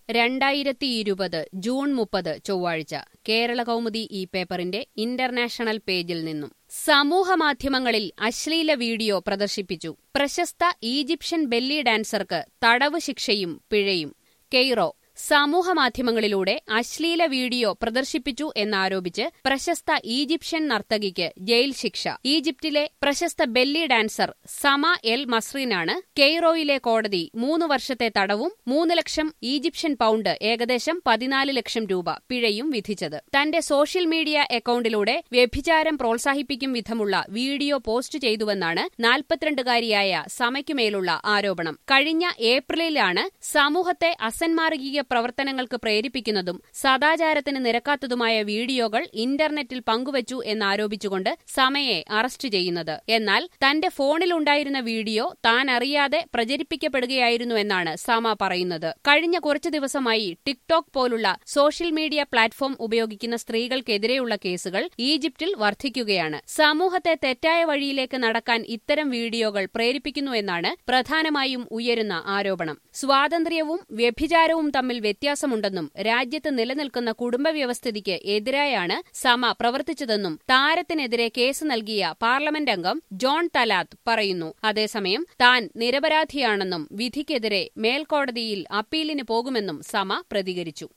2020 June 30 ചൊവ്വാഴ്ച കേരളകൗമുദി ഈ പേപ്പറിന്റെ ഇന്റർനാഷണൽ പേജിൽ നിന്നും സമൂഹമാധ്യമങ്ങളിൽ അശ്ലീല വീഡിയോ പ്രദർശിപ്പിച്ചു. പ്രശസ്ത ഈജിപ്ഷ്യൻ ബെല്ലി ഡാൻസർക്ക് തടവ് ശിക്ഷയും പിഴയും. കെയ്റോ. സമൂഹമാധ്യമങ്ങളിലൂടെ അശ്ലീല വീഡിയോ പ്രദർശിപ്പിച്ചു എന്നാരോപിച്ച് പ്രശസ്ത ഈജിപ്ഷ്യൻ നർത്തകിക്ക് ജയിൽ ശിക്ഷ. ഈജിപ്തിലെ പ്രശസ്ത ബെല്ലി ഡാൻസർ സമ എൽ മസ്രീനാണ് കെയ്റോയിലെ കോടതി 3 വർഷത്തെ തടവും 3 ലക്ഷം ഈജിപ്ഷ്യൻ പൗണ്ട് ഏകദേശം 14 ലക്ഷം രൂപ പിഴയും വിധിച്ചത്. തന്റെ സോഷ്യൽ മീഡിയ അക്കൌണ്ടിലൂടെ വ്യഭിചാരം പ്രോത്സാഹിപ്പിക്കും വിധമുള്ള വീഡിയോ പോസ്റ്റ് ചെയ്തുവെന്നാണ് 42-കാരിയായ സമയ്ക്കുമേലുള്ള ആരോപണം. കഴിഞ്ഞ ഏപ്രിലിലാണ് സമൂഹത്തെ അസന്മാർഗിക പ്രവർത്തനങ്ങൾക്ക് പ്രേരിപ്പിക്കുന്നതും സദാചാരത്തിന് നിരക്കാത്തതുമായ വീഡിയോകൾ ഇന്റർനെറ്റിൽ പങ്കുവച്ചു എന്നാരോപിച്ചുകൊണ്ട് സമയെ അറസ്റ്റ് ചെയ്യുന്നത്. എന്നാൽ തന്റെ ഫോണിലുണ്ടായിരുന്ന വീഡിയോ താൻ അറിയാതെ പ്രചരിപ്പിക്കപ്പെടുകയായിരുന്നുവെന്നാണ് സമ പറയുന്നത്. കഴിഞ്ഞ കുറച്ചു ദിവസമായി ടിക്ടോക്ക് പോലുള്ള സോഷ്യൽ മീഡിയ പ്ലാറ്റ്ഫോം ഉപയോഗിക്കുന്ന സ്ത്രീകൾക്കെതിരെയുള്ള കേസുകൾ ഈജിപ്തിൽ വർദ്ധിക്കുകയാണ്. സമൂഹത്തെ തെറ്റായ വഴിയിലേക്ക് നടക്കാൻ ഇത്തരം വീഡിയോകൾ പ്രേരിപ്പിക്കുന്നുവെന്നാണ് പ്രധാനമായും ഉയരുന്ന ആരോപണം. സ്വാതന്ത്ര്യവും വ്യഭിചാരവും തമ്മിൽ വ്യത്യാസമുണ്ടെന്നും രാജ്യത്ത് നിലനിൽക്കുന്ന കുടുംബവ്യവസ്ഥിതിക്ക് എതിരായാണ് സമ പ്രവർത്തിച്ചതെന്നും താരത്തിനെതിരെ കേസ് നൽകിയ പാർലമെന്റ് അംഗം ജോൺ തലാത്ത് പറയുന്നു. അതേസമയം താൻ നിരപരാധിയാണെന്നും വിധിക്കെതിരെ മേൽക്കോടതിയിൽ അപ്പീലിന് പോകുമെന്നും സമ പ്രതികരിച്ചു.